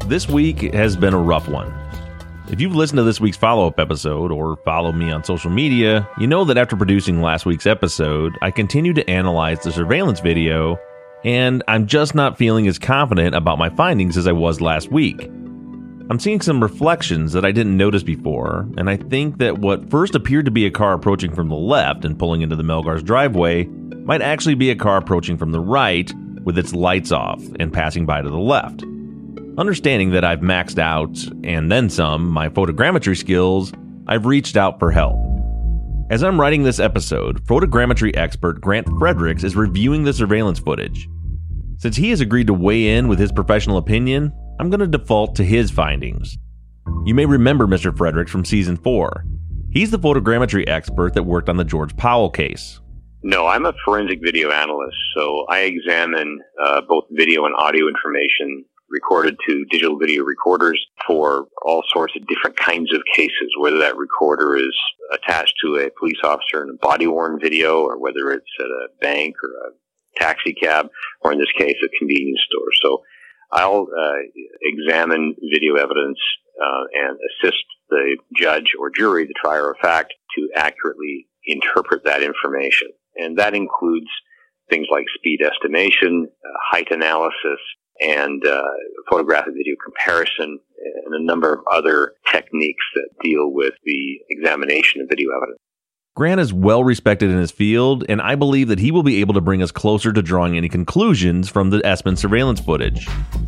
This week has been a rough one. If you've listened to this week's follow-up episode or followed me on social media, you know that after producing last week's episode, I continued to analyze the surveillance video, and I'm just not feeling as confident about my findings as I was last week. I'm seeing some reflections that I didn't notice before, and I think that what first appeared to be a car approaching from the left and pulling into the Melgar's driveway might actually be a car approaching from the right with its lights off and passing by to the left. Understanding that I've maxed out, and then some, my photogrammetry skills, I've reached out for help. As I'm writing this episode, photogrammetry expert Grant Fredericks is reviewing the surveillance footage. Since he has agreed to weigh in with his professional opinion, I'm going to default to his findings. You may remember Mr. Fredericks from Season 4. He's the photogrammetry expert that worked on the George Powell case. No, I'm a forensic video analyst, so I examine both video and audio information recorded to digital video recorders for all sorts of different kinds of cases, whether that recorder is attached to a police officer in a body-worn video, or whether it's at a bank or a taxi cab, or in this case, a convenience store. So I'll examine video evidence and assist the judge or jury, the trier of fact, to accurately interpret that information. And that includes things like speed estimation, height analysis, and photographic video comparison, and a number of other techniques that deal with the examination of video evidence. Grant is well respected in his field, and I believe that he will be able to bring us closer to drawing any conclusions from the ESPN surveillance footage.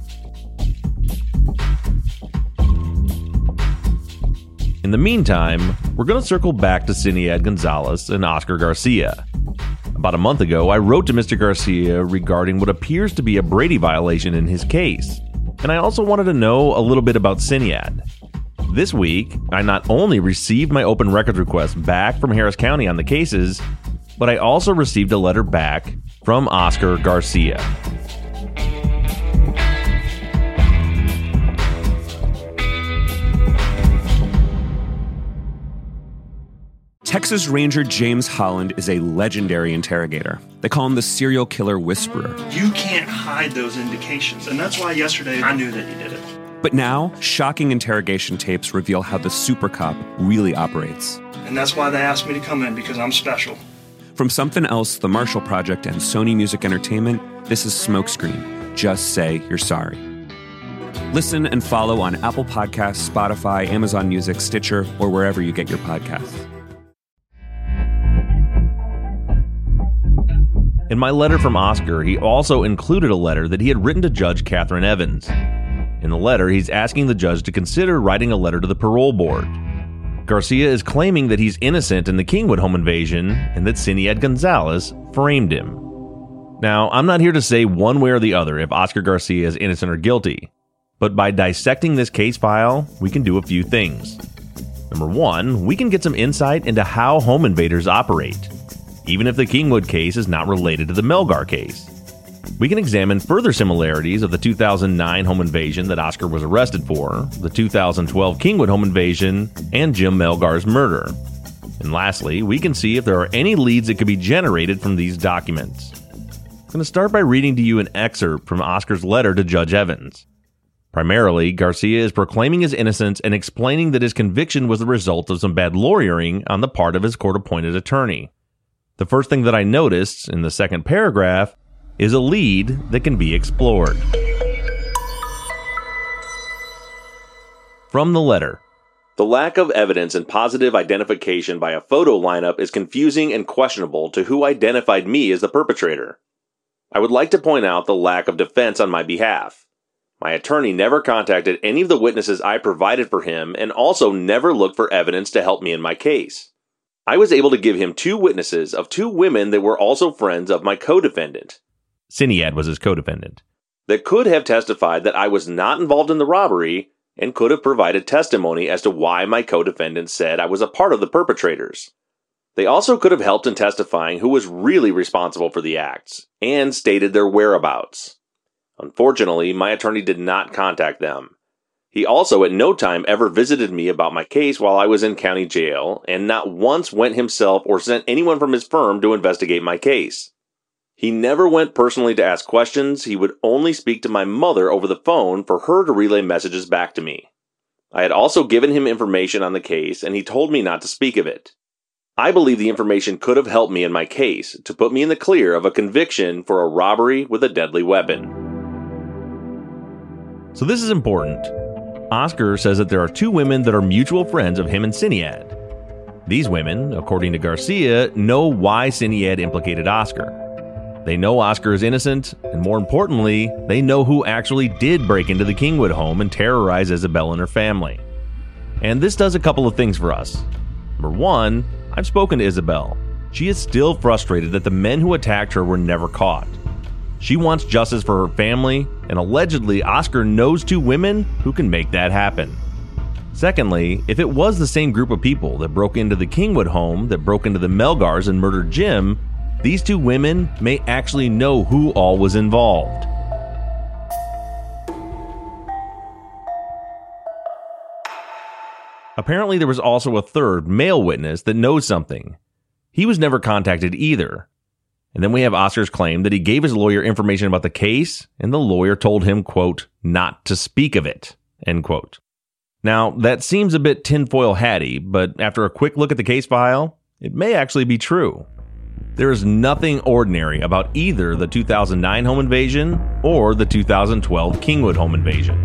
In the meantime, we're going to circle back to Cinead Gonzalez and Oscar Garcia. About a month ago, I wrote to Mr. Garcia regarding what appears to be a Brady violation in his case, and I also wanted to know a little bit about Cinead. This week, I not only received my open records request back from Harris County on the cases, but I also received a letter back from Oscar Garcia. Texas Ranger James Holland is a legendary interrogator. They call him the serial killer whisperer. You can't hide those indications, and that's why yesterday I knew that he did it. But now, shocking interrogation tapes reveal how the super cop really operates. And that's why they asked me to come in, because I'm special. From Something Else, The Marshall Project, and Sony Music Entertainment, this is Smokescreen. Just say you're sorry. Listen and follow on Apple Podcasts, Spotify, Amazon Music, Stitcher, or wherever you get your podcasts. In my letter from Oscar, he also included a letter that he had written to Judge Catherine Evans. In the letter, he's asking the judge to consider writing a letter to the parole board. Garcia is claiming that he's innocent in the Kingwood home invasion and that Cinead Gonzalez framed him. Now, I'm not here to say one way or the other if Oscar Garcia is innocent or guilty, but by dissecting this case file, we can do a few things. Number one, we can get some insight into how home invaders operate, even if the Kingwood case is not related to the Melgar case. We can examine further similarities of the 2009 home invasion that Oscar was arrested for, the 2012 Kingwood home invasion, and Jim Melgar's murder. And lastly, we can see if there are any leads that could be generated from these documents. I'm going to start by reading to you an excerpt from Oscar's letter to Judge Evans. Primarily, Garcia is proclaiming his innocence and explaining that his conviction was the result of some bad lawyering on the part of his court-appointed attorney. The first thing that I noticed in the second paragraph is a lead that can be explored. From the letter, the lack of evidence and positive identification by a photo lineup is confusing and questionable to who identified me as the perpetrator. I would like to point out the lack of defense on my behalf. My attorney never contacted any of the witnesses I provided for him and also never looked for evidence to help me in my case. I was able to give him 2 witnesses of 2 women that were also friends of my co-defendant. Cinead was his co-defendant. That could have testified that I was not involved in the robbery and could have provided testimony as to why my co-defendant said I was a part of the perpetrators. They also could have helped in testifying who was really responsible for the acts and stated their whereabouts. Unfortunately, my attorney did not contact them. He also at no time ever visited me about my case while I was in county jail, and not once went himself or sent anyone from his firm to investigate my case. He never went personally to ask questions. He would only speak to my mother over the phone for her to relay messages back to me. I had also given him information on the case, and he told me not to speak of it. I believe the information could have helped me in my case to put me in the clear of a conviction for a robbery with a deadly weapon. So this is important. Oscar says that there are two women that are mutual friends of him and Syniad. These women, according to Garcia, know why Syniad implicated Oscar. They know Oscar is innocent, and more importantly, they know who actually did break into the Kingwood home and terrorize Isabel and her family. And this does a couple of things for us. Number one, I've spoken to Isabel. She is still frustrated that the men who attacked her were never caught. She wants justice for her family, and allegedly Oscar knows two women who can make that happen. Secondly, if it was the same group of people that broke into the Kingwood home that broke into the Melgars and murdered Jim, these two women may actually know who all was involved. Apparently, there was also a third, male witness that knows something. He was never contacted either. And then we have Oscar's claim that he gave his lawyer information about the case, and the lawyer told him, quote, not to speak of it, end quote. Now, that seems a bit tinfoil hatty, but after a quick look at the case file, it may actually be true. There is nothing ordinary about either the 2009 home invasion or the 2012 Kingwood home invasion.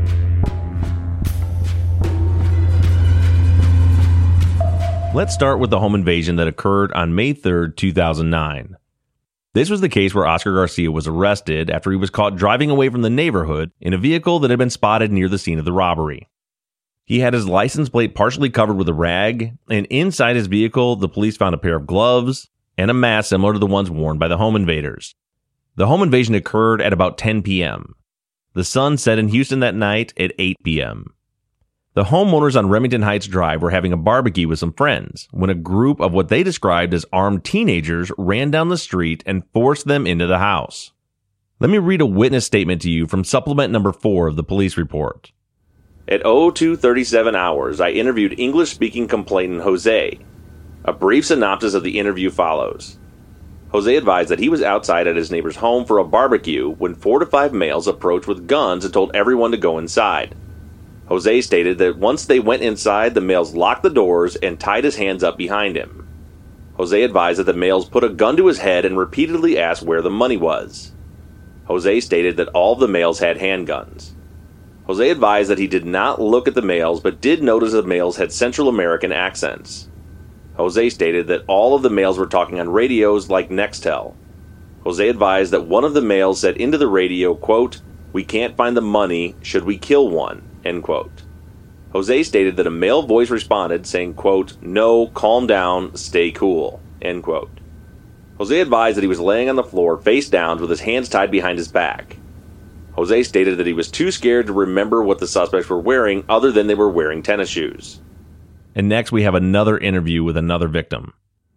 Let's start with the home invasion that occurred on May 3rd, 2009. This was the case where Oscar Garcia was arrested after he was caught driving away from the neighborhood in a vehicle that had been spotted near the scene of the robbery. He had his license plate partially covered with a rag, and inside his vehicle, the police found a pair of gloves and a mask similar to the ones worn by the home invaders. The home invasion occurred at about 10 p.m. The sun set in Houston that night at 8 p.m. The homeowners on Remington Heights Drive were having a barbecue with some friends when a group of what they described as armed teenagers ran down the street and forced them into the house. Let me read a witness statement to you from supplement number 4 of the police report. At 02:37 hours, I interviewed English-speaking complainant Jose. A brief synopsis of the interview follows. Jose advised that he was outside at his neighbor's home for a barbecue when 4 to 5 males approached with guns and told everyone to go inside. Jose stated that once they went inside, the males locked the doors and tied his hands up behind him. Jose advised that the males put a gun to his head and repeatedly asked where the money was. Jose stated that all of the males had handguns. Jose advised that he did not look at the males but did notice the males had Central American accents. Jose stated that all of the males were talking on radios like Nextel. Jose advised that one of the males said into the radio, quote, "We can't find the money, should we kill one?" End quote. Jose stated that a male voice responded saying, quote, "No, calm down, stay cool," end quote. Jose advised that he was laying on the floor face down with his hands tied behind his back. Jose stated that he was too scared to remember what the suspects were wearing other than they were wearing tennis shoes. And next we have another interview with another victim.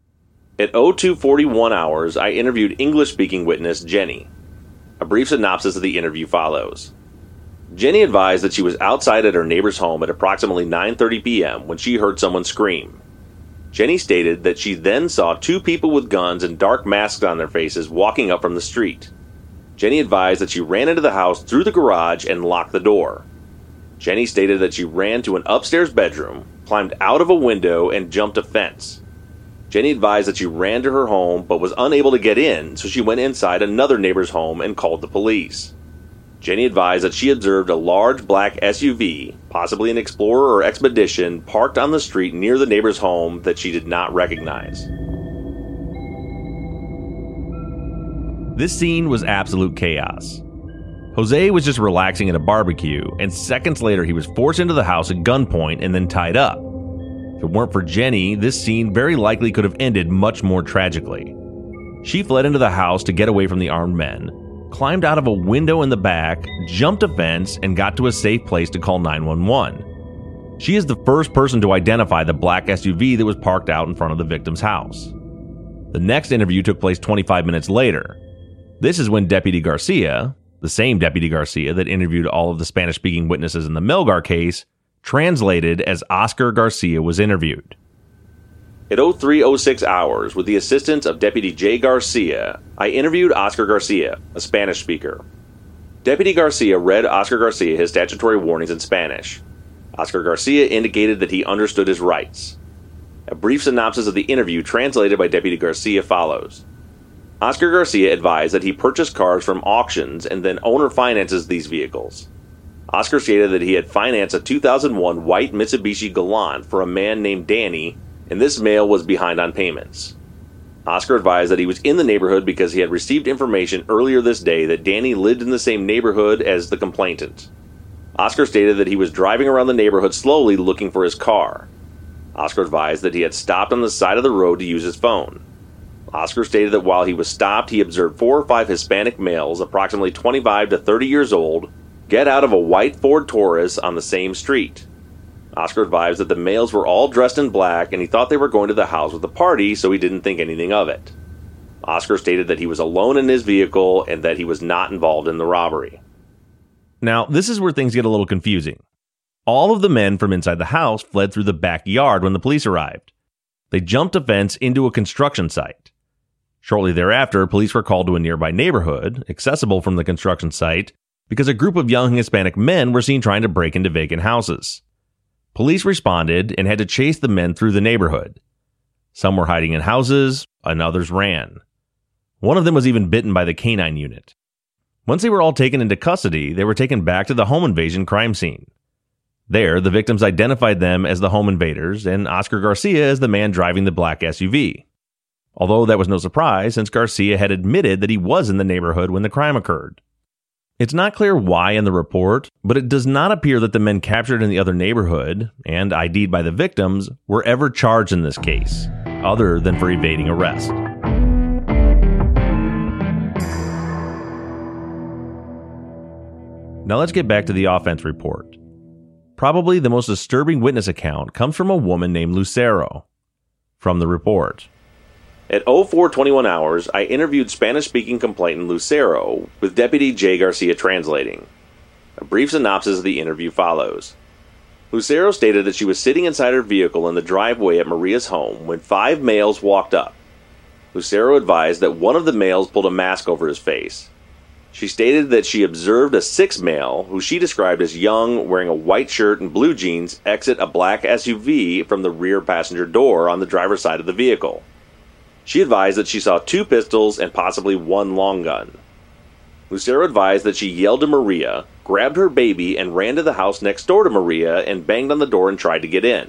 At 02:41 hours, I interviewed English-speaking witness Jenny. A brief synopsis of the interview follows. Jenny advised that she was outside at her neighbor's home at approximately 9:30 p.m. when she heard someone scream. Jenny stated that she then saw 2 people with guns and dark masks on their faces walking up from the street. Jenny advised that she ran into the house through the garage and locked the door. Jenny stated that she ran to an upstairs bedroom, climbed out of a window, and jumped a fence. Jenny advised that she ran to her home but was unable to get in, so she went inside another neighbor's home and called the police. Jenny advised that she observed a large black SUV, possibly an Explorer or Expedition, parked on the street near the neighbor's home that she did not recognize. This scene was absolute chaos. Jose was just relaxing at a barbecue, and seconds later he was forced into the house at gunpoint and then tied up. If it weren't for Jenny, this scene very likely could have ended much more tragically. She fled into the house to get away from the armed men, climbed out of a window in the back, jumped a fence, and got to a safe place to call 911. She is the first person to identify the black SUV that was parked out in front of the victim's house. The next interview took place 25 minutes later. This is when Deputy Garcia, the same Deputy Garcia that interviewed all of the Spanish-speaking witnesses in the Melgar case, translated as Oscar Garcia was interviewed. At 03:06 hours, with the assistance of Deputy Jay Garcia, I interviewed Oscar Garcia, a Spanish speaker. Deputy Garcia read Oscar Garcia his statutory warnings in Spanish. Oscar Garcia indicated that he understood his rights. A brief synopsis of the interview translated by Deputy Garcia follows. Oscar Garcia advised that he purchased cars from auctions and then owner finances these vehicles. Oscar stated that he had financed a 2001 white Mitsubishi Galant for a man named Danny, and this male was behind on payments. Oscar advised that he was in the neighborhood because he had received information earlier this day that Danny lived in the same neighborhood as the complainant. Oscar stated that he was driving around the neighborhood slowly looking for his car. Oscar advised that he had stopped on the side of the road to use his phone. Oscar stated that while he was stopped, he observed 4 or 5 Hispanic males, approximately 25 to 30 years old, get out of a white Ford Taurus on the same street. Oscar advised that the males were all dressed in black and he thought they were going to the house with a party, so he didn't think anything of it. Oscar stated that he was alone in his vehicle and that he was not involved in the robbery. Now, this is where things get a little confusing. All of the men from inside the house fled through the backyard when the police arrived. They jumped a fence into a construction site. Shortly thereafter, police were called to a nearby neighborhood, accessible from the construction site, because a group of young Hispanic men were seen trying to break into vacant houses. Police responded and had to chase the men through the neighborhood. Some were hiding in houses, and others ran. One of them was even bitten by the canine unit. Once they were all taken into custody, they were taken back to the home invasion crime scene. There, the victims identified them as the home invaders and Oscar Garcia as the man driving the black SUV. Although that was no surprise, since Garcia had admitted that he was in the neighborhood when the crime occurred. It's not clear why in the report, but it does not appear that the men captured in the other neighborhood, and ID'd by the victims, were ever charged in this case, other than for evading arrest. Now let's get back to the offense report. Probably the most disturbing witness account comes from a woman named Lucero. From the report. At 04:21 hours, I interviewed Spanish-speaking complainant Lucero, with Deputy Jay Garcia translating. A brief synopsis of the interview follows. Lucero stated that she was sitting inside her vehicle in the driveway at Maria's home when 5 males walked up. Lucero advised that one of the males pulled a mask over his face. She stated that she observed a 6th male, who she described as young, wearing a white shirt and blue jeans, exit a black SUV from the rear passenger door on the driver's side of the vehicle. She advised that she saw 2 pistols and possibly 1 long gun. Lucero advised that she yelled to Maria, grabbed her baby, and ran to the house next door to Maria and banged on the door and tried to get in.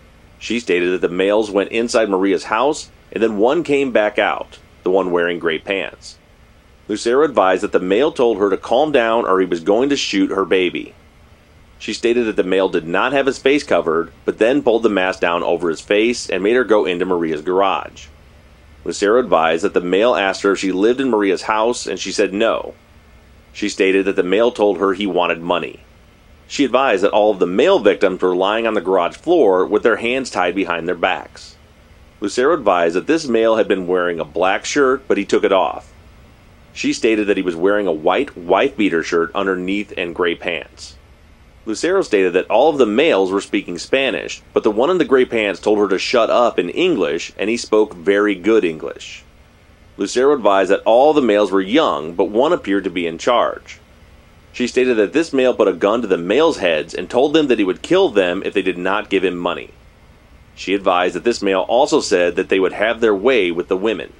She stated that the males went inside Maria's house, and then one came back out, the one wearing gray pants. Lucero advised that the male told her to calm down or he was going to shoot her baby. She stated that the male did not have his face covered, but then pulled the mask down over his face and made her go into Maria's garage. Lucero advised that the male asked her if she lived in Maria's house, and she said no. She stated that the male told her he wanted money. She advised that all of the male victims were lying on the garage floor with their hands tied behind their backs. Lucero advised that this male had been wearing a black shirt, but he took it off. She stated that he was wearing a white wife-beater shirt underneath and gray pants. Lucero stated that all of the males were speaking Spanish, but the one in the gray pants told her to shut up in English, and he spoke very good English. Lucero advised that all the males were young, but one appeared to be in charge. She stated that this male put a gun to the males' heads and told them that he would kill them if they did not give him money. She advised that this male also said that they would have their way with the women.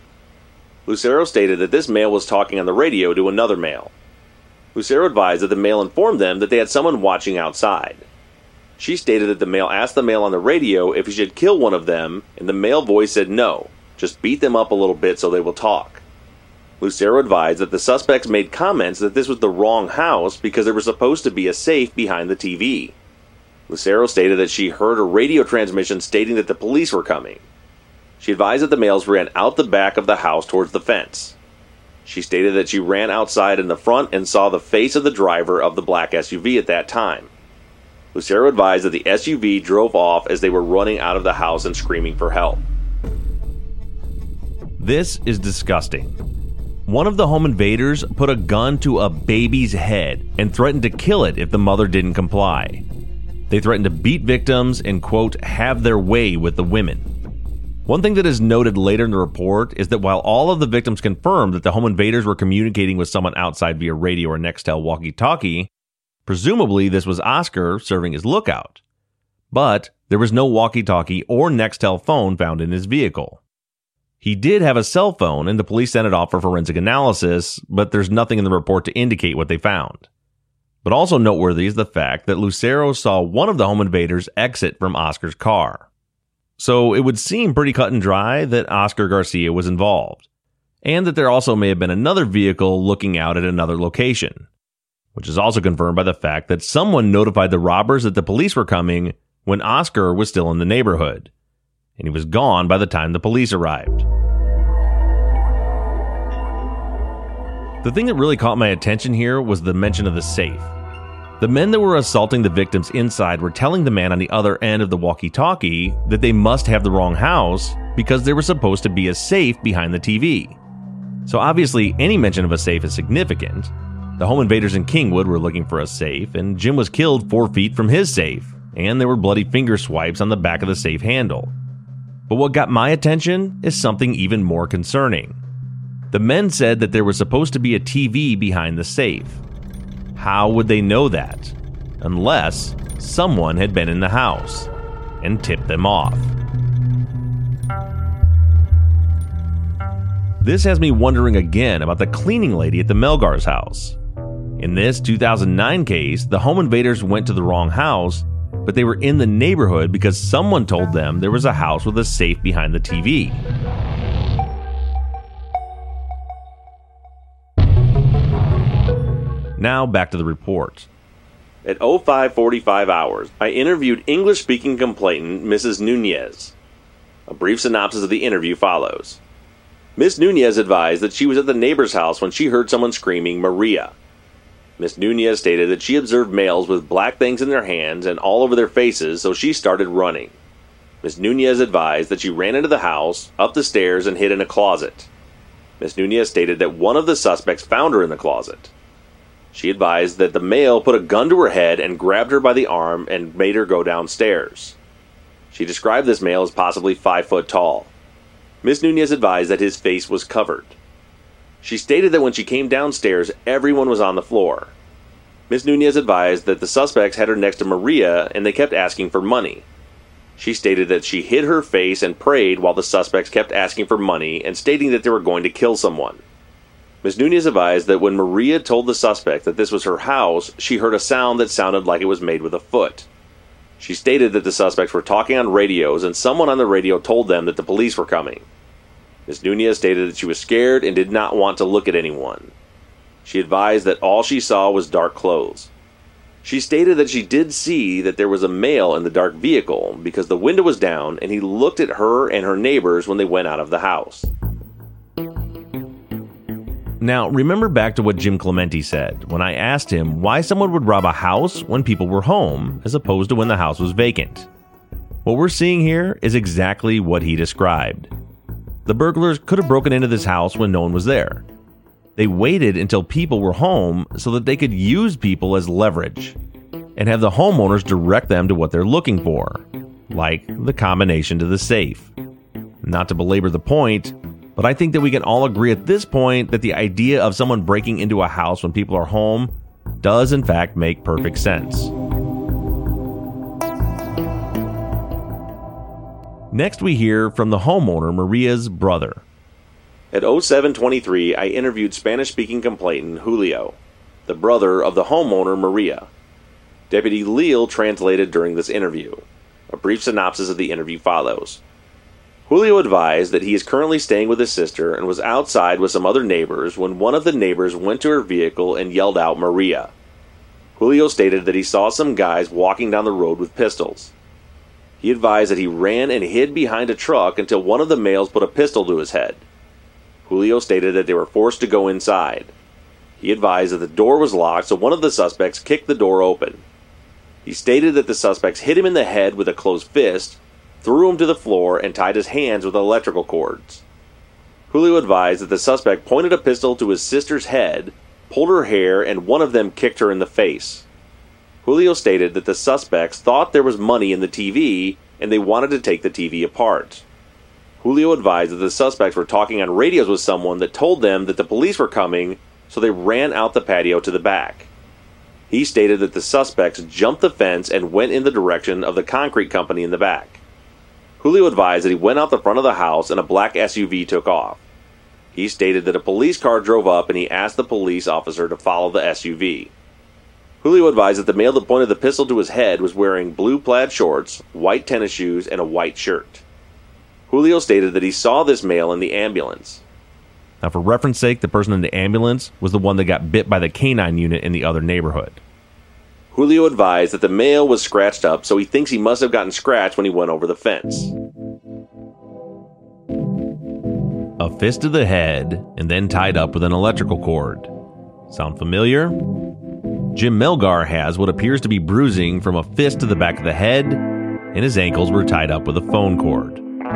Lucero stated that this male was talking on the radio to another male. Lucero advised that the male informed them that they had someone watching outside. She stated that the male asked the male on the radio if he should kill one of them, and the male voice said no, just beat them up a little bit so they will talk. Lucero advised that the suspects made comments that this was the wrong house because there was supposed to be a safe behind the TV. Lucero stated that she heard a radio transmission stating that the police were coming. She advised that the males ran out the back of the house towards the fence. She stated that she ran outside in the front and saw the face of the driver of the black SUV at that time. Lucero advised that the SUV drove off as they were running out of the house and screaming for help. This is disgusting. One of the home invaders put a gun to a baby's head and threatened to kill it if the mother didn't comply. They threatened to beat victims and, quote, have their way with the women. One thing that is noted later in the report is that while all of the victims confirmed that the home invaders were communicating with someone outside via radio or Nextel walkie-talkie, presumably this was Oscar serving as lookout. But there was no walkie-talkie or Nextel phone found in his vehicle. He did have a cell phone, and the police sent it off for forensic analysis, but there's nothing in the report to indicate what they found. But also noteworthy is the fact that Lucero saw one of the home invaders exit from Oscar's car. So it would seem pretty cut and dry that Oscar Garcia was involved, and that there also may have been another vehicle looking out at another location, which is also confirmed by the fact that someone notified the robbers that the police were coming when Oscar was still in the neighborhood, and he was gone by the time the police arrived. The thing that really caught my attention here was the mention of the safe. The men that were assaulting the victims inside were telling the man on the other end of the walkie-talkie that they must have the wrong house because there was supposed to be a safe behind the TV. So obviously, any mention of a safe is significant. The home invaders in Kingwood were looking for a safe, and Jim was killed 4 feet from his safe, and there were bloody finger swipes on the back of the safe handle. But what got my attention is something even more concerning. The men said that there was supposed to be a TV behind the safe. How would they know that? Unless someone had been in the house and tipped them off. This has me wondering again about the cleaning lady at the Melgar's house. In this 2009 case, the home invaders went to the wrong house, but they were in the neighborhood because someone told them there was a house with a safe behind the TV. Now back to the report. At 05:45 hours, I interviewed English-speaking complainant Mrs. Nunez. A brief synopsis of the interview follows. Miss Nunez advised that she was at the neighbor's house when she heard someone screaming, "Maria." Miss Nunez stated that she observed males with black things in their hands and all over their faces, so she started running. Miss Nunez advised that she ran into the house, up the stairs, and hid in a closet. Miss Nunez stated that one of the suspects found her in the closet. She advised that the male put a gun to her head and grabbed her by the arm and made her go downstairs. She described this male as possibly 5 foot tall. Miss Nunez advised that his face was covered. She stated that when she came downstairs, everyone was on the floor. Miss Nunez advised that the suspects had her next to Maria and they kept asking for money. She stated that she hid her face and prayed while the suspects kept asking for money and stating that they were going to kill someone. Ms. Nunez advised that when Maria told the suspect that this was her house, she heard a sound that sounded like it was made with a foot. She stated that the suspects were talking on radios and someone on the radio told them that the police were coming. Ms. Nunez stated that she was scared and did not want to look at anyone. She advised that all she saw was dark clothes. She stated that she did see that there was a male in the dark vehicle because the window was down and he looked at her and her neighbors when they went out of the house. Now, remember back to what Jim Clemente said when I asked him why someone would rob a house when people were home as opposed to when the house was vacant. What we're seeing here is exactly what he described. The burglars could have broken into this house when no one was there. They waited until people were home so that they could use people as leverage and have the homeowners direct them to what they're looking for, like the combination to the safe. Not to belabor the point, but I think that we can all agree at this point that the idea of someone breaking into a house when people are home does in fact make perfect sense. Next we hear from the homeowner Maria's brother. At 07:23, I interviewed Spanish-speaking complainant Julio, the brother of the homeowner Maria. Deputy Leal translated during this interview. A brief synopsis of the interview follows. Julio advised that he is currently staying with his sister and was outside with some other neighbors when one of the neighbors went to her vehicle and yelled out Maria. Julio stated that he saw some guys walking down the road with pistols. He advised that he ran and hid behind a truck until one of the males put a pistol to his head. Julio stated that they were forced to go inside. He advised that the door was locked, so one of the suspects kicked the door open. He stated that the suspects hit him in the head with a closed fist, threw him to the floor, and tied his hands with electrical cords. Julio advised that the suspect pointed a pistol to his sister's head, pulled her hair, and one of them kicked her in the face. Julio stated that the suspects thought there was money in the TV, and they wanted to take the TV apart. Julio advised that the suspects were talking on radios with someone that told them that the police were coming, so they ran out the patio to the back. He stated that the suspects jumped the fence and went in the direction of the concrete company in the back. Julio advised that he went out the front of the house and a black SUV took off. He stated that a police car drove up and he asked the police officer to follow the SUV. Julio advised that the male that pointed the pistol to his head was wearing blue plaid shorts, white tennis shoes, and a white shirt. Julio stated that he saw this male in the ambulance. Now, for reference sake, the person in the ambulance was the one that got bit by the canine unit in the other neighborhood. Julio advised that the male was scratched up, so he thinks he must have gotten scratched when he went over the fence. A fist to the head, and then tied up with an electrical cord. Sound familiar? Jim Melgar has what appears to be bruising from a fist to the back of the head, and his ankles were tied up with a phone cord.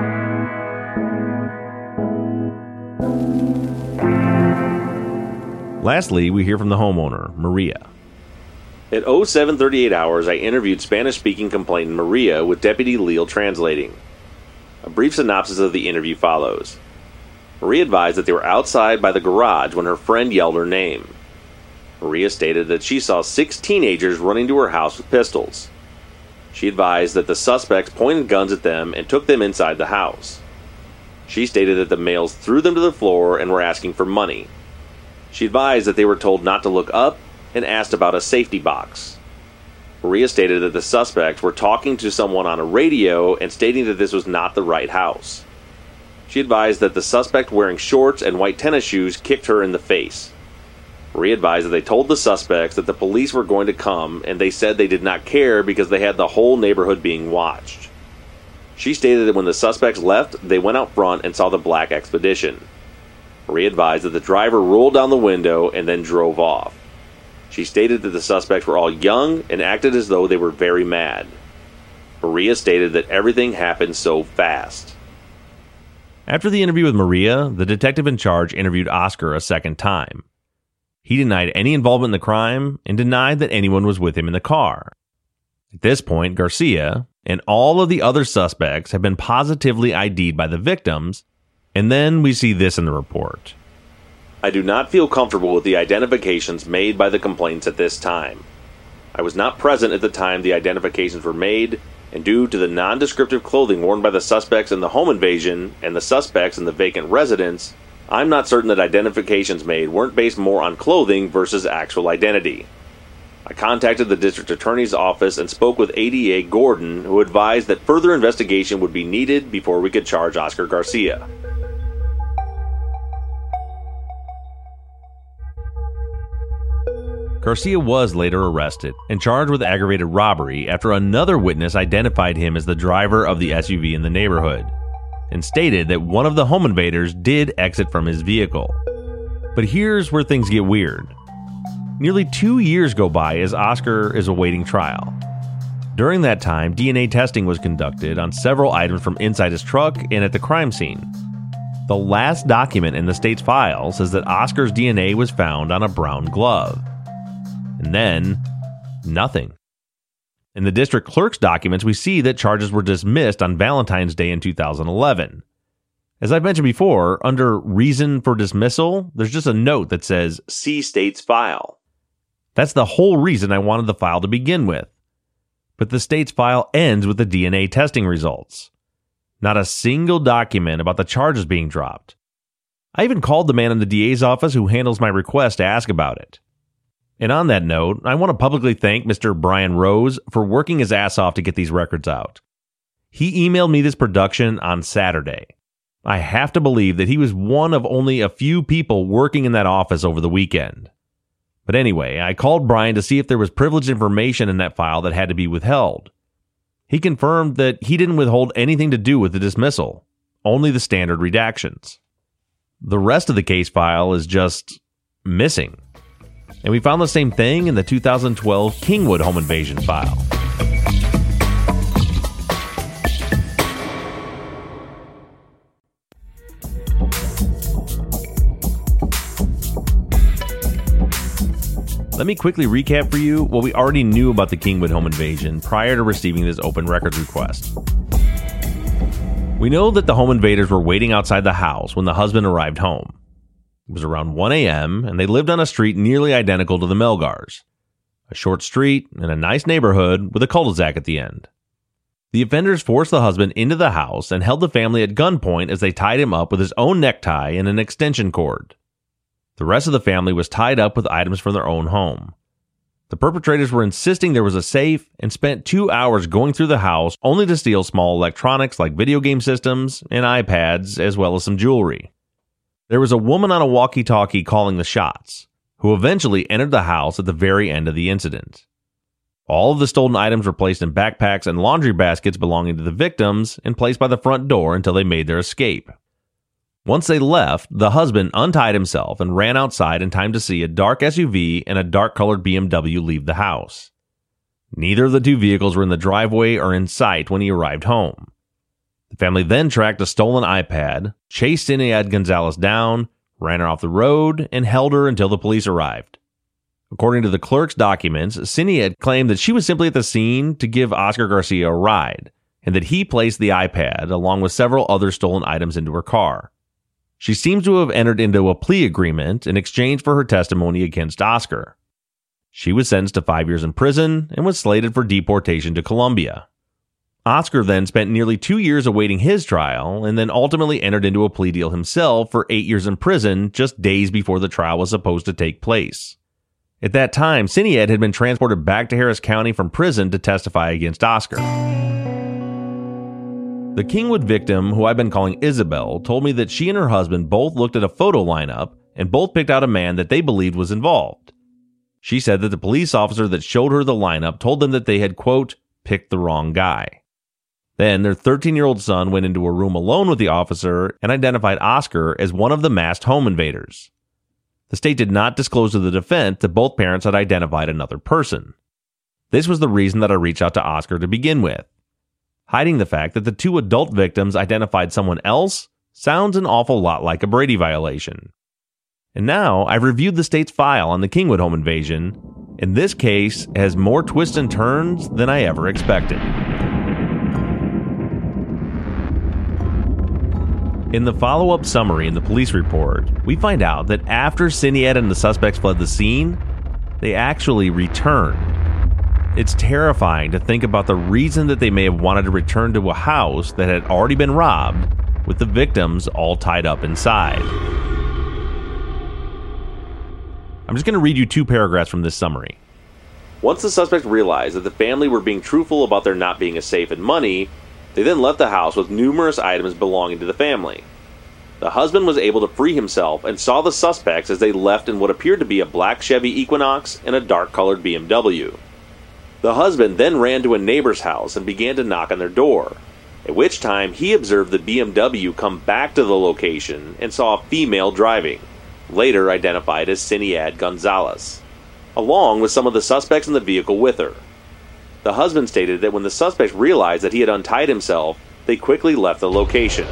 Lastly, we hear from the homeowner, Maria. At 07:38 hours, I interviewed Spanish-speaking complainant Maria with Deputy Leal translating. A brief synopsis of the interview follows. Maria advised that they were outside by the garage when her friend yelled her name. Maria stated that she saw 6 teenagers running to her house with pistols. She advised that the suspects pointed guns at them and took them inside the house. She stated that the males threw them to the floor and were asking for money. She advised that they were told not to look up and asked about a safety box. Maria stated that the suspects were talking to someone on a radio and stating that this was not the right house. She advised that the suspect wearing shorts and white tennis shoes kicked her in the face. Maria advised that they told the suspects that the police were going to come and they said they did not care because they had the whole neighborhood being watched. She stated that when the suspects left, they went out front and saw the black Expedition. Maria advised that the driver rolled down the window and then drove off. She stated that the suspects were all young and acted as though they were very mad. Maria stated that everything happened so fast. After the interview with Maria, the detective in charge interviewed Oscar a second time. He denied any involvement in the crime and denied that anyone was with him in the car. At this point, Garcia and all of the other suspects have been positively ID'd by the victims, and then we see this in the report. I do not feel comfortable with the identifications made by the complainants at this time. I was not present at the time the identifications were made, and due to the non-descriptive clothing worn by the suspects in the home invasion and the suspects in the vacant residence, I'm not certain that identifications made weren't based more on clothing versus actual identity. I contacted the district attorney's office and spoke with ADA Gordon, who advised that further investigation would be needed before we could charge Oscar Garcia. Garcia was later arrested and charged with aggravated robbery after another witness identified him as the driver of the SUV in the neighborhood and stated that one of the home invaders did exit from his vehicle. But here's where things get weird. Nearly 2 years go by as Oscar is awaiting trial. During that time, DNA testing was conducted on several items from inside his truck and at the crime scene. The last document in the state's file says that Oscar's DNA was found on a brown glove. And then, nothing. In the district clerk's documents, we see that charges were dismissed on Valentine's Day in 2011. As I've mentioned before, under reason for dismissal, there's just a note that says, see state's file. That's the whole reason I wanted the file to begin with. But the state's file ends with the DNA testing results. Not a single document about the charges being dropped. I even called the man in the DA's office who handles my request to ask about it. And on that note, I want to publicly thank Mr. Brian Rose for working his ass off to get these records out. He emailed me this production on Saturday. I have to believe that he was one of only a few people working in that office over the weekend. But anyway, I called Brian to see if there was privileged information in that file that had to be withheld. He confirmed that he didn't withhold anything to do with the dismissal, only the standard redactions. The rest of the case file is just missing. And we found the same thing in the 2012 Kingwood home invasion file. Let me quickly recap for you what we already knew about the Kingwood home invasion prior to receiving this open records request. We know that the home invaders were waiting outside the house when the husband arrived home. It was around 1 a.m., and they lived on a street nearly identical to the Melgars. A short street in a nice neighborhood with a cul-de-sac at the end. The offenders forced the husband into the house and held the family at gunpoint as they tied him up with his own necktie and an extension cord. The rest of the family was tied up with items from their own home. The perpetrators were insisting there was a safe and spent 2 hours going through the house only to steal small electronics like video game systems and iPads, as well as some jewelry. There was a woman on a walkie-talkie calling the shots, who eventually entered the house at the very end of the incident. All of the stolen items were placed in backpacks and laundry baskets belonging to the victims and placed by the front door until they made their escape. Once they left, the husband untied himself and ran outside in time to see a dark SUV and a dark-colored BMW leave the house. Neither of the two vehicles were in the driveway or in sight when he arrived home. The family then tracked a stolen iPad, chased Sinead Gonzalez down, ran her off the road, and held her until the police arrived. According to the clerk's documents, Sinead claimed that she was simply at the scene to give Oscar Garcia a ride, and that he placed the iPad along with several other stolen items into her car. She seems to have entered into a plea agreement in exchange for her testimony against Oscar. She was sentenced to 5 years in prison and was slated for deportation to Colombia. Oscar then spent nearly 2 years awaiting his trial and then ultimately entered into a plea deal himself for 8 years in prison just days before the trial was supposed to take place. At that time, Sinead had been transported back to Harris County from prison to testify against Oscar. The Kingwood victim, who I've been calling Isabel, told me that she and her husband both looked at a photo lineup and both picked out a man that they believed was involved. She said that the police officer that showed her the lineup told them that they had, quote, picked the wrong guy. Then their 13-year-old son went into a room alone with the officer and identified Oscar as one of the masked home invaders. The state did not disclose to the defense that both parents had identified another person. This was the reason that I reached out to Oscar to begin with. Hiding the fact that the two adult victims identified someone else sounds an awful lot like a Brady violation. And now I've reviewed the state's file on the Kingwood home invasion, and this case has more twists and turns than I ever expected. In the follow-up summary in the police report, we find out that after Sinead and the suspects fled the scene, they actually returned. It's terrifying to think about the reason that they may have wanted to return to a house that had already been robbed, with the victims all tied up inside. I'm just going to read you 2 paragraphs from this summary. Once the suspects realized that the family were being truthful about there not being a safe and money, they then left the house with numerous items belonging to the family. The husband was able to free himself and saw the suspects as they left in what appeared to be a black Chevy Equinox and a dark-colored BMW. The husband then ran to a neighbor's house and began to knock on their door, at which time he observed the BMW come back to the location and saw a female driving, later identified as Sinead Gonzalez, along with some of the suspects in the vehicle with her. The husband stated that when the suspects realized that he had untied himself, they quickly left the location.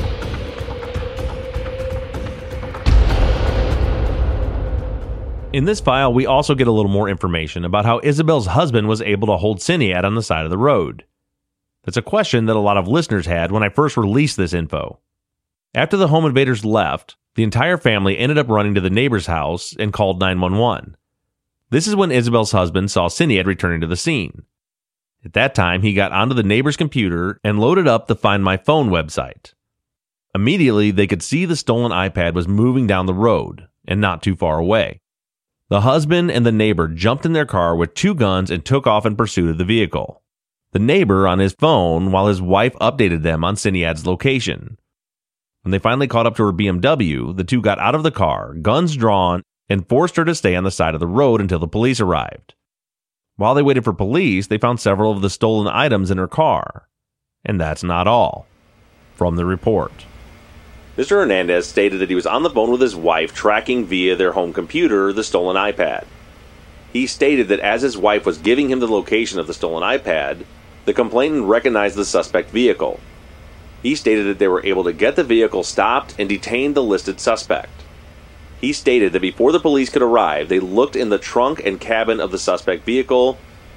In this file, we also get a little more information about how Isabel's husband was able to hold Sinead on the side of the road. That's a question that a lot of listeners had when I first released this info. After the home invaders left, the entire family ended up running to the neighbor's house and called 911. This is when Isabel's husband saw Sinead returning to the scene. At that time, he got onto the neighbor's computer and loaded up the Find My Phone website. Immediately, they could see the stolen iPad was moving down the road, and not too far away. The husband and the neighbor jumped in their car with 2 guns and took off in pursuit of the vehicle. The neighbor on his phone while his wife updated them on Sinead's location. When they finally caught up to her BMW, the two got out of the car, guns drawn, and forced her to stay on the side of the road until the police arrived. While they waited for police, they found several of the stolen items in her car. And that's not all. From the report. Mr. Hernandez stated that he was on the phone with his wife tracking via their home computer the stolen iPad. He stated that as his wife was giving him the location of the stolen iPad, the complainant recognized the suspect vehicle. He stated that they were able to get the vehicle stopped and detained the listed suspect. He stated that before the police could arrive, they looked in the trunk and cabin of the suspect vehicle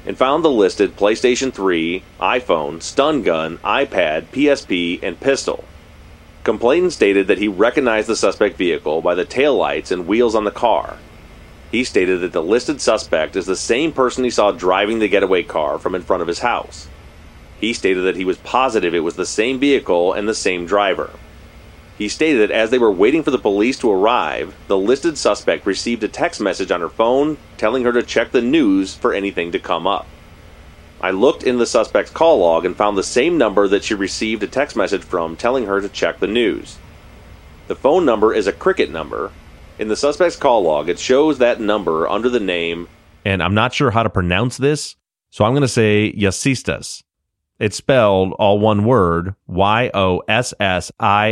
and found the listed PlayStation 3, iPhone, stun gun, iPad, PSP, and pistol. Complainant stated that he recognized the suspect vehicle by the taillights and wheels on the car. He stated that the listed suspect is the same person he saw driving the getaway car from in front of his house. He stated that he was positive it was the same vehicle and the same driver. He stated that as they were waiting for the police to arrive, the listed suspect received a text message on her phone telling her to check the news for anything to come up. I looked in the suspect's call log and found the same number that she received a text message from telling her to check the news. The phone number is a cricket number. In the suspect's call log, it shows that number under the name, and I'm not sure how to pronounce this, so I'm going to say Yossistas. It's spelled all one word, Yossistas.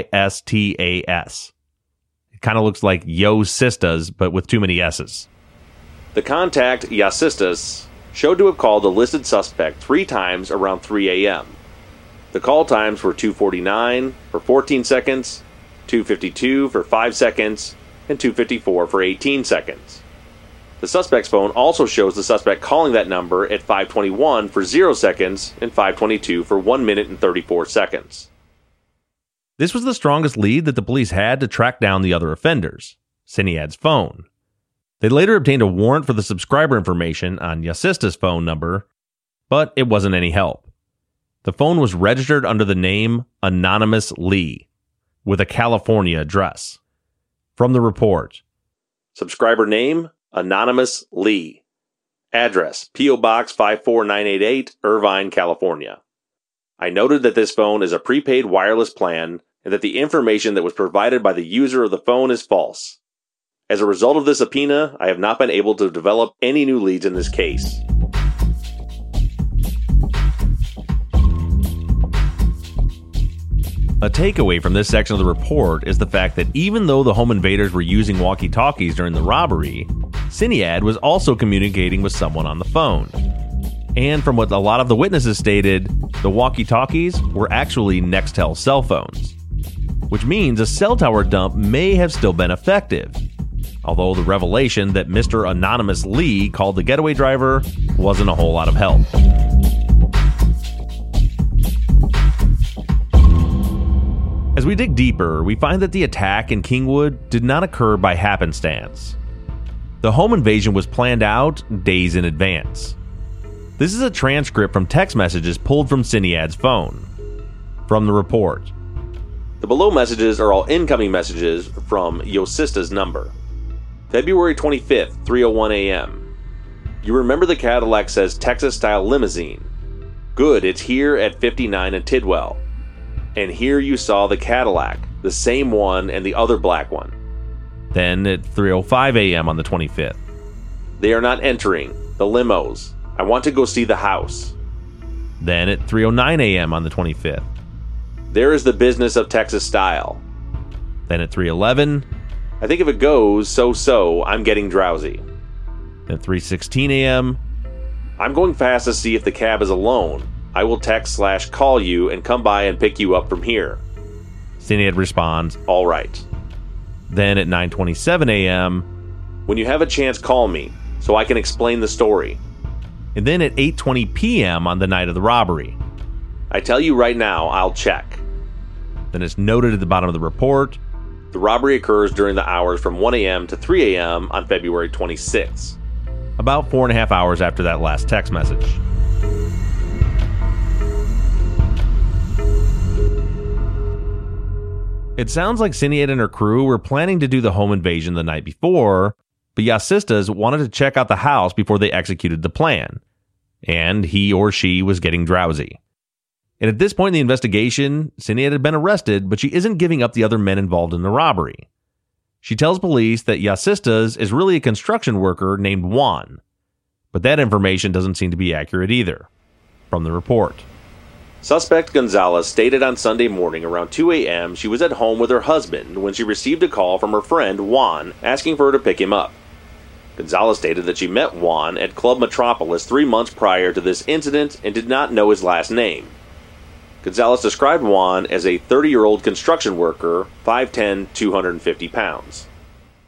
It kind of looks like Yo Sistas, but with too many S's. The contact, Yossistas, showed to have called the listed suspect 3 times around 3 a.m. The call times were 2:49 for 14 seconds, 2:52 for 5 seconds, and 2:54 for 18 seconds. The suspect's phone also shows the suspect calling that number at 5:21 for 0 seconds and 5:22 for 1 minute and 34 seconds. This was the strongest lead that the police had to track down the other offenders, Sinead's phone. They later obtained a warrant for the subscriber information on Yossistas' phone number, but it wasn't any help. The phone was registered under the name Anonymous Lee, with a California address. From the report, subscriber name, Anonymous Lee. Address, P.O. Box 54988, Irvine, California. I noted that this phone is a prepaid wireless plan and that the information that was provided by the user of the phone is false. As a result of this subpoena, I have not been able to develop any new leads in this case. A takeaway from this section of the report is the fact that even though the home invaders were using walkie-talkies during the robbery, Sinead was also communicating with someone on the phone. And from what a lot of the witnesses stated, the walkie-talkies were actually Nextel cell phones, which means a cell tower dump may have still been effective, although the revelation that Mr. Anonymous Lee called the getaway driver wasn't a whole lot of help. As we dig deeper, we find that the attack in Kingwood did not occur by happenstance. The home invasion was planned out days in advance. This is a transcript from text messages pulled from Sinead's phone. From the report, the below messages are all incoming messages from Yossistas' number. February 25th, 3:01 a.m. You remember the Cadillac says Texas-style limousine. Good, it's here at 59 and Tidwell. And here you saw the Cadillac, the same one and the other black one. Then at 3:05 a.m. on the 25th. They are not entering. The limos. I want to go see the house. Then at 3:09 a.m. on the 25th. There is the business of Texas style. Then at 3:11, I think if it goes so-so, I'm getting drowsy. At 3:16 a.m., I'm going fast to see if the cab is alone. I will text/call you and come by and pick you up from here. Sinead responds, all right. Then at 9:27 a.m., when you have a chance, call me so I can explain the story. And then at 8:20 p.m. on the night of the robbery. I tell you right now, I'll check. Then it's noted at the bottom of the report, the robbery occurs during the hours from 1 a.m. to 3 a.m. on February 26th. About 4.5 hours after that last text message. It sounds like Sinead and her crew were planning to do the home invasion the night before, but Yossistas wanted to check out the house before they executed the plan, and he or she was getting drowsy. And at this point in the investigation, Sinead had been arrested, but she isn't giving up the other men involved in the robbery. She tells police that Yossistas is really a construction worker named Juan, but that information doesn't seem to be accurate either. From the report. Suspect Gonzalez stated on Sunday morning around 2 a.m. she was at home with her husband when she received a call from her friend Juan asking for her to pick him up. Gonzalez stated that she met Juan at Club Metropolis 3 months prior to this incident and did not know his last name. Gonzalez described Juan as a 30-year-old construction worker, 5'10", 250 pounds.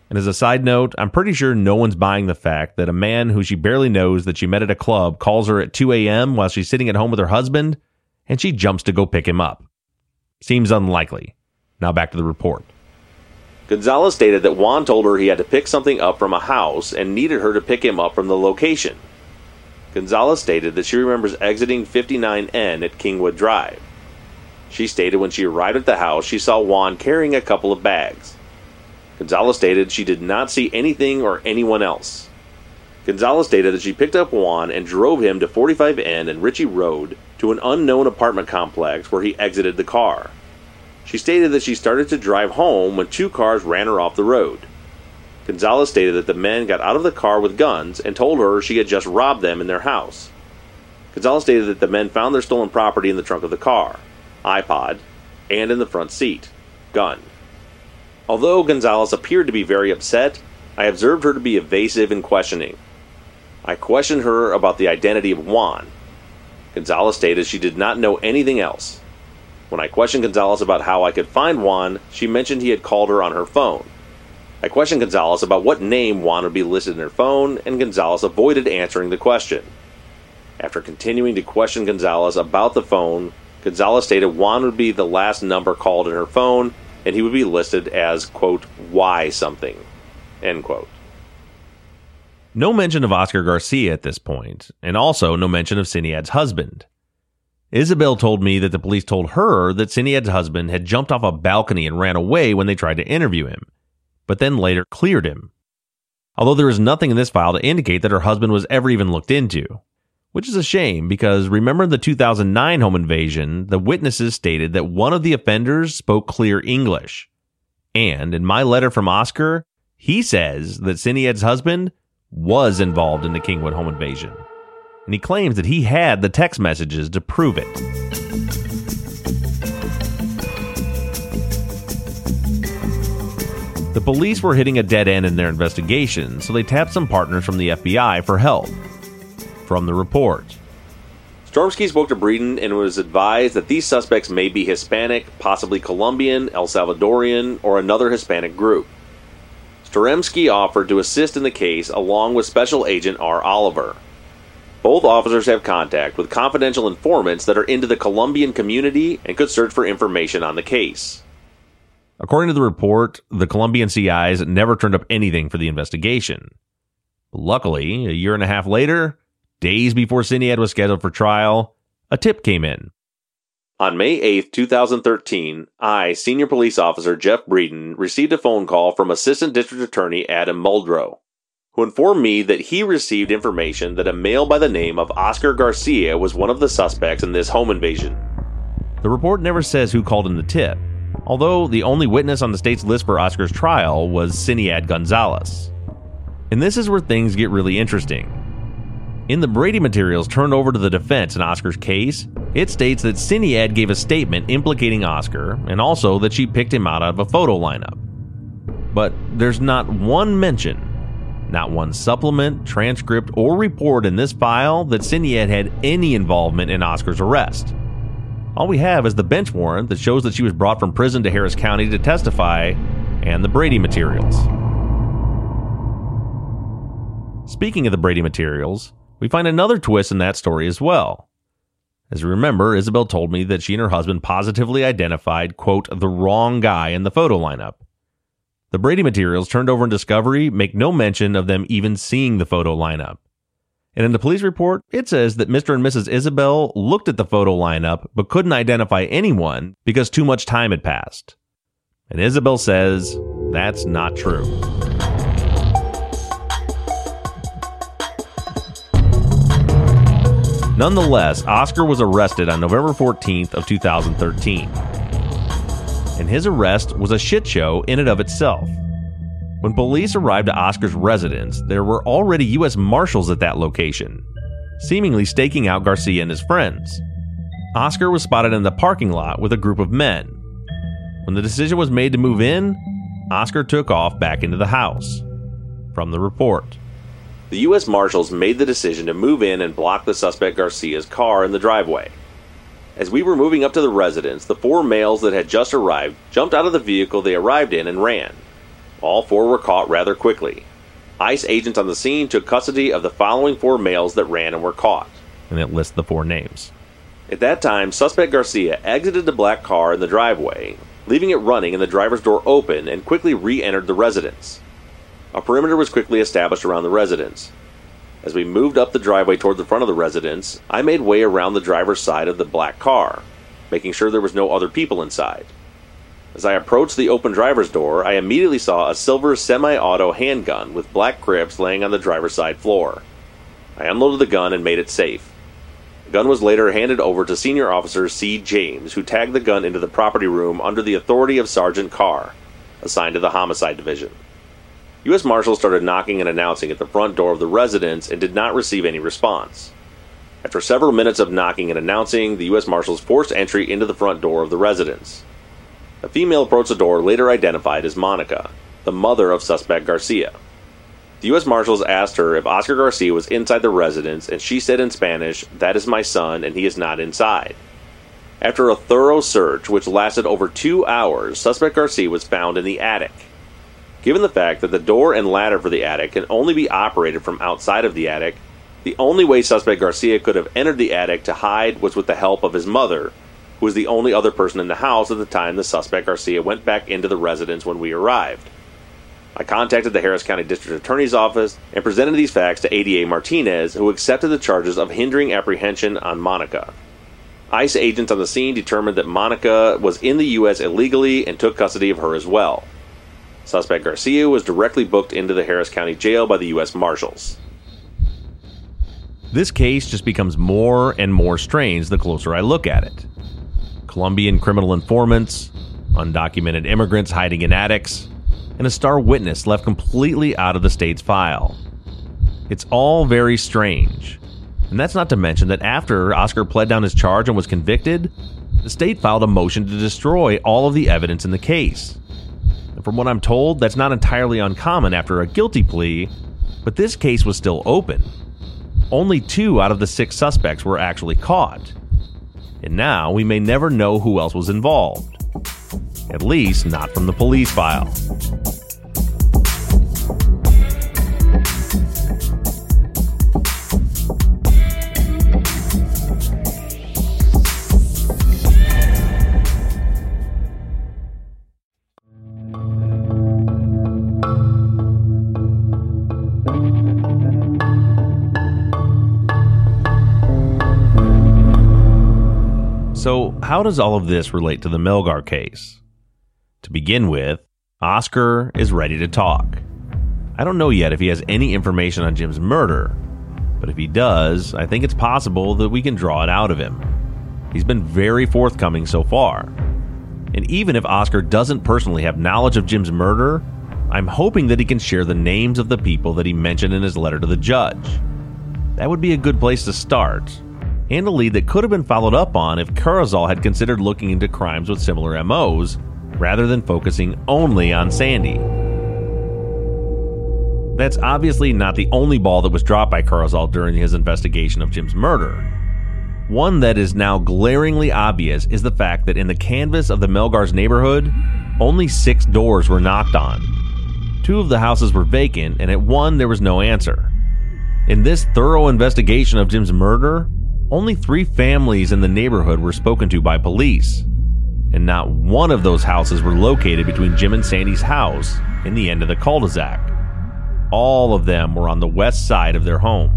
And as a side note, I'm pretty sure no one's buying the fact that a man who she barely knows that she met at a club calls her at 2 a.m. while she's sitting at home with her husband, and she jumps to go pick him up. Seems unlikely. Now back to the report. Gonzalez stated that Juan told her he had to pick something up from a house and needed her to pick him up from the location. Gonzalez stated that she remembers exiting 59N at Kingwood Drive. She stated when she arrived at the house, she saw Juan carrying a couple of bags. Gonzalez stated she did not see anything or anyone else. Gonzalez stated that she picked up Juan and drove him to 45N and Ritchie Road to an unknown apartment complex where he exited the car. She stated that she started to drive home when 2 cars ran her off the road. Gonzalez stated that the men got out of the car with guns and told her she had just robbed them in their house. Gonzalez stated that the men found their stolen property in the trunk of the car, iPod, and in the front seat, gun. Although Gonzalez appeared to be very upset, I observed her to be evasive in questioning. I questioned her about the identity of Juan. Gonzalez stated she did not know anything else. When I questioned Gonzalez about how I could find Juan, she mentioned he had called her on her phone. I questioned Gonzalez about what name Juan would be listed in her phone, and Gonzalez avoided answering the question. After continuing to question Gonzalez about the phone, Gonzalez stated Juan would be the last number called in her phone, and he would be listed as, quote, Y something, end quote. No mention of Oscar Garcia at this point, and also no mention of Syniad's husband. Isabel told me that the police told her that Syniad's husband had jumped off a balcony and ran away when they tried to interview him, but then later cleared him. Although there is nothing in this file to indicate that her husband was ever even looked into. Which is a shame, because remember the 2009 home invasion, the witnesses stated that one of the offenders spoke clear English. And in my letter from Oscar, he says that Syniad's husband was involved in the Kingwood home invasion. And he claims that he had the text messages to prove it. The police were hitting a dead end in their investigation, so they tapped some partners from the FBI for help. From the report, Stormsky spoke to Breeden and was advised that these suspects may be Hispanic, possibly Colombian, El Salvadorian, or another Hispanic group. Stormsky offered to assist in the case along with Special Agent R. Oliver. Both officers have contact with confidential informants that are into the Colombian community and could search for information on the case. According to the report, the Colombian CIs never turned up anything for the investigation. Luckily, a year and a half later, days before Syniad was scheduled for trial, a tip came in. On May 8, 2013, I, Senior Police Officer Jeff Breeden, received a phone call from Assistant District Attorney Adam Muldrow, who informed me that he received information that a male by the name of Oscar Garcia was one of the suspects in this home invasion. The report never says who called in the tip, although the only witness on the state's list for Oscar's trial was Syniad Gonzalez. And this is where things get really interesting. In the Brady materials turned over to the defense in Oscar's case, it states that Syniad gave a statement implicating Oscar, and also that she picked him out of a photo lineup. But there's not one mention, not one supplement, transcript, or report in this file that Syniad had any involvement in Oscar's arrest. All we have is the bench warrant that shows that she was brought from prison to Harris County to testify, and the Brady materials. Speaking of the Brady materials, we find another twist in that story as well. As you remember, Isabel told me that she and her husband positively identified, quote, the wrong guy in the photo lineup. The Brady materials turned over in discovery make no mention of them even seeing the photo lineup. And in the police report, it says that Mr. and Mrs. Isabel looked at the photo lineup but couldn't identify anyone because too much time had passed. And Isabel says that's not true. Nonetheless, Oscar was arrested on November 14th of 2013. And his arrest was a shit show in and of itself. When police arrived at Oscar's residence, there were already U.S. Marshals at that location, seemingly staking out Garcia and his friends. Oscar was spotted in the parking lot with a group of men. When the decision was made to move in, Oscar took off back into the house. From the report, the U.S. Marshals made the decision to move in and block the suspect Garcia's car in the driveway. As we were moving up to the residence, the 4 males that had just arrived jumped out of the vehicle they arrived in and ran. All 4 were caught rather quickly. ICE agents on the scene took custody of the following 4 males that ran and were caught. And it lists the 4 names. At that time, suspect Garcia exited the black car in the driveway, leaving it running and the driver's door open, and quickly re-entered the residence. A perimeter was quickly established around the residence. As we moved up the driveway toward the front of the residence, I made way around the driver's side of the black car, making sure there was no other people inside. As I approached the open driver's door, I immediately saw a silver semi-auto handgun with black grips laying on the driver's side floor. I unloaded the gun and made it safe. The gun was later handed over to Senior Officer C. James, who tagged the gun into the property room under the authority of Sergeant Carr, assigned to the Homicide Division. U.S. Marshals started knocking and announcing at the front door of the residence and did not receive any response. After several minutes of knocking and announcing, the U.S. Marshals forced entry into the front door of the residence. A female approached the door, later identified as Monica, the mother of suspect Garcia. The U.S. Marshals asked her if Oscar Garcia was inside the residence, and she said in Spanish, "That is my son, and he is not inside." After a thorough search, which lasted over 2 hours, suspect Garcia was found in the attic. Given the fact that the door and ladder for the attic can only be operated from outside of the attic, the only way suspect Garcia could have entered the attic to hide was with the help of his mother, who was the only other person in the house at the time the suspect Garcia went back into the residence when we arrived. I contacted the Harris County District Attorney's Office and presented these facts to ADA Martinez, who accepted the charges of hindering apprehension on Monica. ICE agents on the scene determined that Monica was in the U.S. illegally and took custody of her as well. Suspect Garcia was directly booked into the Harris County Jail by the U.S. Marshals. This case just becomes more and more strange the closer I look at it. Colombian criminal informants, undocumented immigrants hiding in attics, and a star witness left completely out of the state's file. It's all very strange. And that's not to mention that after Oscar pled down his charge and was convicted, the state filed a motion to destroy all of the evidence in the case. And from what I'm told, that's not entirely uncommon after a guilty plea, but this case was still open. Only 2 out of the 6 suspects were actually caught. And now we may never know who else was involved. At least not from the police file. So, how does all of this relate to the Melgar case? To begin with, Oscar is ready to talk. I don't know yet if he has any information on Jim's murder, but if he does, I think it's possible that we can draw it out of him. He's been very forthcoming so far. And even if Oscar doesn't personally have knowledge of Jim's murder, I'm hoping that he can share the names of the people that he mentioned in his letter to the judge. That would be a good place to start, and a lead that could have been followed up on if Carrizal had considered looking into crimes with similar MOs, rather than focusing only on Sandy. That's obviously not the only ball that was dropped by Carrizal during his investigation of Jim's murder. One that is now glaringly obvious is the fact that in the canvas of the Melgar's neighborhood, only 6 doors were knocked on. 2 of the houses were vacant, and at one there was no answer. In this thorough investigation of Jim's murder, only 3 families in the neighborhood were spoken to by police, and not one of those houses were located between Jim and Sandy's house and the end of the cul-de-sac. All of them were on the west side of their home.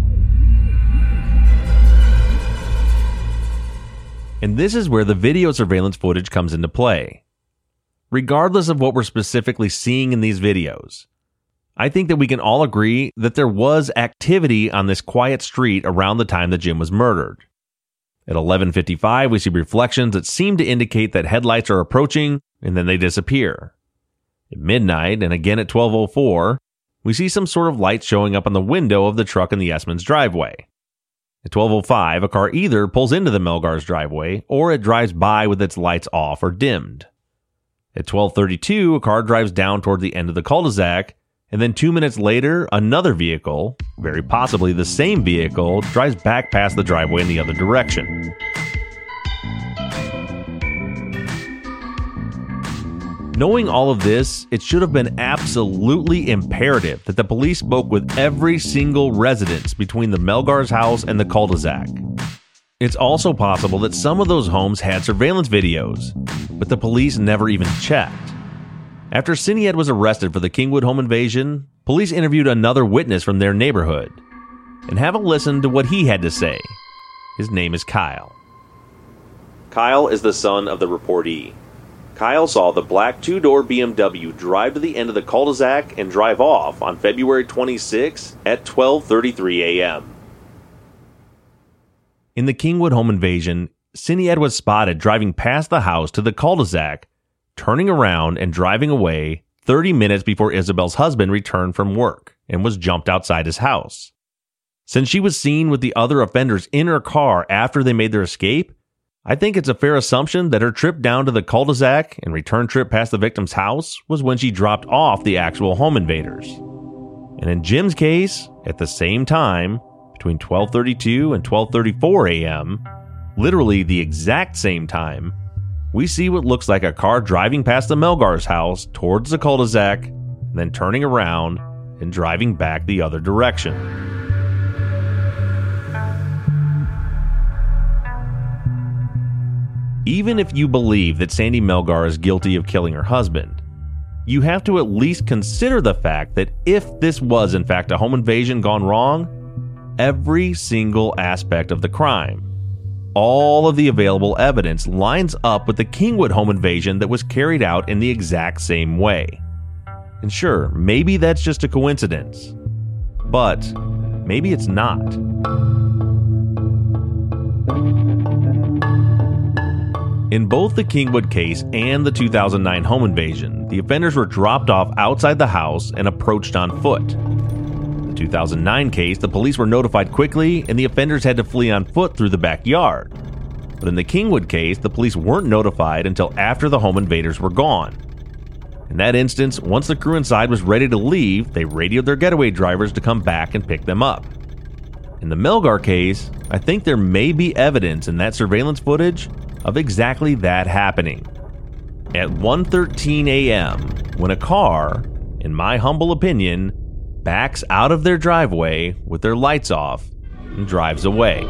And this is where the video surveillance footage comes into play. Regardless of what we're specifically seeing in these videos, I think that we can all agree that there was activity on this quiet street around the time that Jim was murdered. At 11:55, we see reflections that seem to indicate that headlights are approaching, and then they disappear. At midnight, and again at 12:04, we see some sort of light showing up on the window of the truck in the Essmans' driveway. At 12:05, a car either pulls into the Melgar's driveway, or it drives by with its lights off or dimmed. At 12:32, a car drives down toward the end of the cul-de-sac, and then 2 minutes later, another vehicle, very possibly the same vehicle, drives back past the driveway in the other direction. Knowing all of this, it should have been absolutely imperative that the police spoke with every single resident between the Melgar's house and the cul-de-sac. It's also possible that some of those homes had surveillance videos, but the police never even checked. After Sinead was arrested for the Kingwood home invasion, police interviewed another witness from their neighborhood. And have a listen to what he had to say. His name is Kyle. Kyle is the son of the reportee. Kyle saw the black two-door BMW drive to the end of the cul-de-sac and drive off on February 26 at 12:33 a.m. In the Kingwood home invasion, Sinead was spotted driving past the house to the cul-de-sac, turning around and driving away 30 minutes before Isabel's husband returned from work and was jumped outside his house. Since she was seen with the other offenders in her car after they made their escape, I think it's a fair assumption that her trip down to the cul-de-sac and return trip past the victim's house was when she dropped off the actual home invaders. And in Jim's case, at the same time, between 12:32 and 12:34 a.m., literally the exact same time, we see what looks like a car driving past the Melgar's house towards the cul-de-sac, then turning around and driving back the other direction. Even if you believe that Sandy Melgar is guilty of killing her husband, you have to at least consider the fact that if this was in fact a home invasion gone wrong, every single aspect of the crime, all of the available evidence lines up with the Kingwood home invasion that was carried out in the exact same way. And sure, maybe that's just a coincidence, but maybe it's not. In both the Kingwood case and the 2009 home invasion, the offenders were dropped off outside the house and approached on foot. In the 2009 case, the police were notified quickly and the offenders had to flee on foot through the backyard. But in the Kingwood case, the police weren't notified until after the home invaders were gone. In that instance, once the crew inside was ready to leave, they radioed their getaway drivers to come back and pick them up. In the Melgar case, I think there may be evidence in that surveillance footage of exactly that happening. At 1:13 a.m., when a car, in my humble opinion, backs out of their driveway with their lights off and drives away.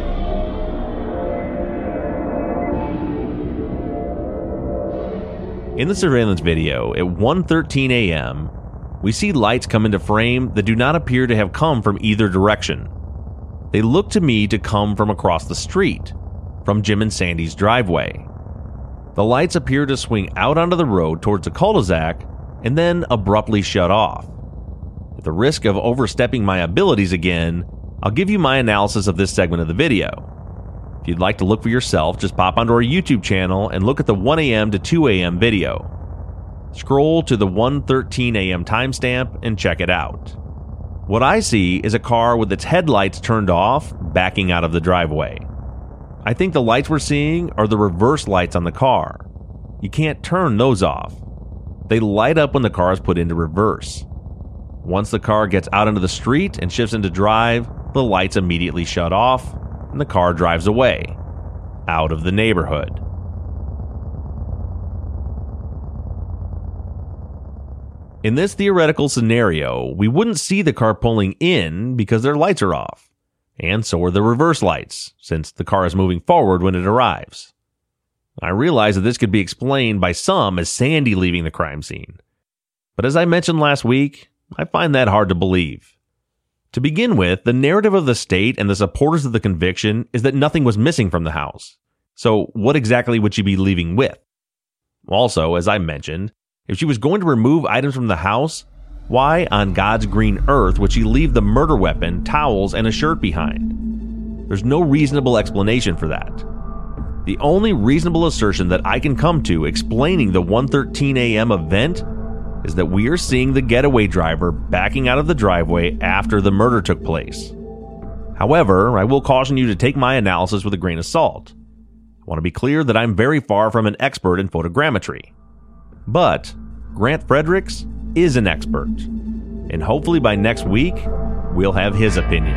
In the surveillance video, at 1:13 a.m., we see lights come into frame that do not appear to have come from either direction. They look to me to come from across the street, from Jim and Sandy's driveway. The lights appear to swing out onto the road towards the cul-de-sac and then abruptly shut off. At the risk of overstepping my abilities again, I'll give you my analysis of this segment of the video. If you'd like to look for yourself, just pop onto our YouTube channel and look at the 1 a.m. to 2 a.m. video. Scroll to the 1:13 a.m. timestamp and check it out. What I see is a car with its headlights turned off, backing out of the driveway. I think the lights we're seeing are the reverse lights on the car. You can't turn those off. They light up when the car is put into reverse. Once the car gets out into the street and shifts into drive, the lights immediately shut off, and the car drives away, out of the neighborhood. In this theoretical scenario, we wouldn't see the car pulling in because their lights are off. And so are the reverse lights, since the car is moving forward when it arrives. I realize that this could be explained by some as Sandy leaving the crime scene. But as I mentioned last week, I find that hard to believe. To begin with, the narrative of the state and the supporters of the conviction is that nothing was missing from the house. So what exactly would she be leaving with? Also, as I mentioned, if she was going to remove items from the house, why on God's green earth would she leave the murder weapon, towels, and a shirt behind? There's no reasonable explanation for that. The only reasonable assertion that I can come to explaining the 1:13 a.m. event is that we are seeing the getaway driver backing out of the driveway after the murder took place. However, I will caution you to take my analysis with a grain of salt. I want to be clear that I'm very far from an expert in photogrammetry. But Grant Fredericks is an expert, and hopefully by next week, we'll have his opinion.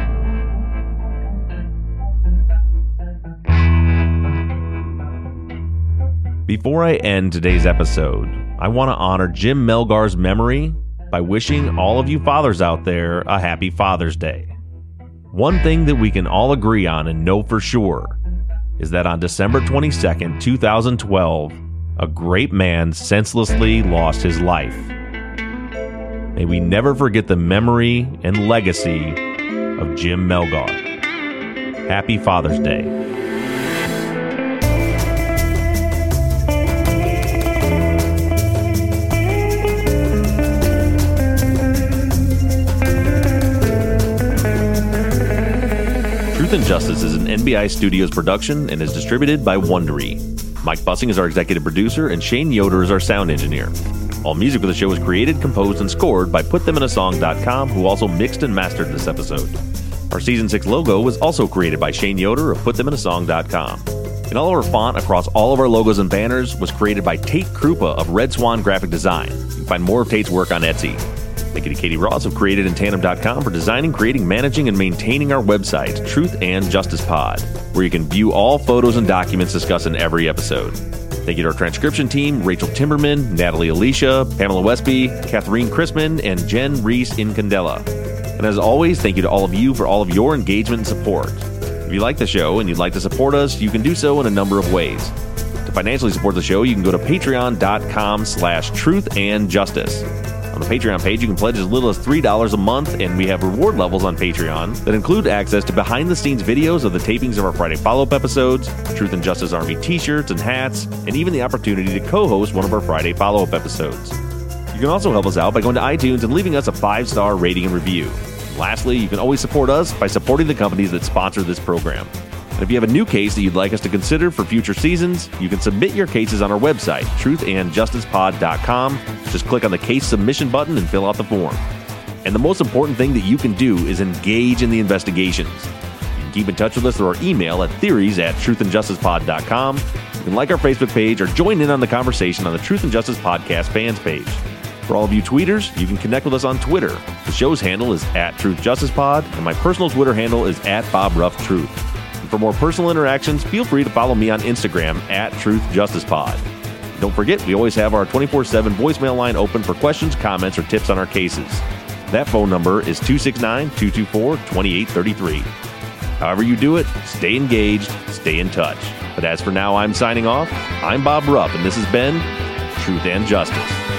Before I end today's episode, I want to honor Jim Melgar's memory by wishing all of you fathers out there a happy Father's Day. One thing that we can all agree on and know for sure is that on December 22nd, 2012, a great man senselessly lost his life. May we never forget the memory and legacy of Jim Melgar. Happy Father's Day. Truth and Justice is an NBI Studios production and is distributed by Wondery. Mike Bussing is our executive producer, and Shane Yoder is our sound engineer. All music for the show was created, composed, and scored by PutThemInASong.com, who also mixed and mastered this episode. Our Season 6 logo was also created by Shane Yoder of PutThemInASong.com. And all of our font across all of our logos and banners was created by Tate Krupa of Red Swan Graphic Design. You can find more of Tate's work on Etsy. Thank you to Katie Ross of CreatedInTandem.com for designing, creating, managing, and maintaining our website, Truth and Justice Pod, where you can view all photos and documents discussed in every episode. Thank you to our transcription team, Rachel Timberman, Natalie Alicia, Pamela Westby, Catherine Chrisman, and Jen Reese Incandela. And as always, thank you to all of you for all of your engagement and support. If you like the show and you'd like to support us, you can do so in a number of ways. To financially support the show, you can go to patreon.com/truthandjustice. On the Patreon page, you can pledge as little as $3 a month, and we have reward levels on Patreon that include access to behind-the-scenes videos of the tapings of our Friday follow-up episodes, Truth and Justice Army t-shirts and hats, and even the opportunity to co-host one of our Friday follow-up episodes. You can also help us out by going to iTunes and leaving us a 5-star rating and review. And lastly, you can always support us by supporting the companies that sponsor this program. And if you have a new case that you'd like us to consider for future seasons, you can submit your cases on our website, truthandjusticepod.com. Just click on the case submission button and fill out the form. And the most important thing that you can do is engage in the investigations. You can keep in touch with us through our email at theories@truthandjusticepod.com. You can like our Facebook page or join in on the conversation on the Truth and Justice Podcast fans page. For all of you tweeters, you can connect with us on Twitter. The show's handle is @TruthJusticePod, and my personal Twitter handle is @BobRuffTruth. For more personal interactions, feel free to follow me on Instagram @TruthJusticePod. Don't forget, we always have our 24/7 voicemail line open for questions, comments, or tips on our cases. That phone number is 269-224-2833. However you do it, stay engaged, stay in touch. But as for now, I'm signing off. I'm Bob Ruff, and this has been Truth and Justice.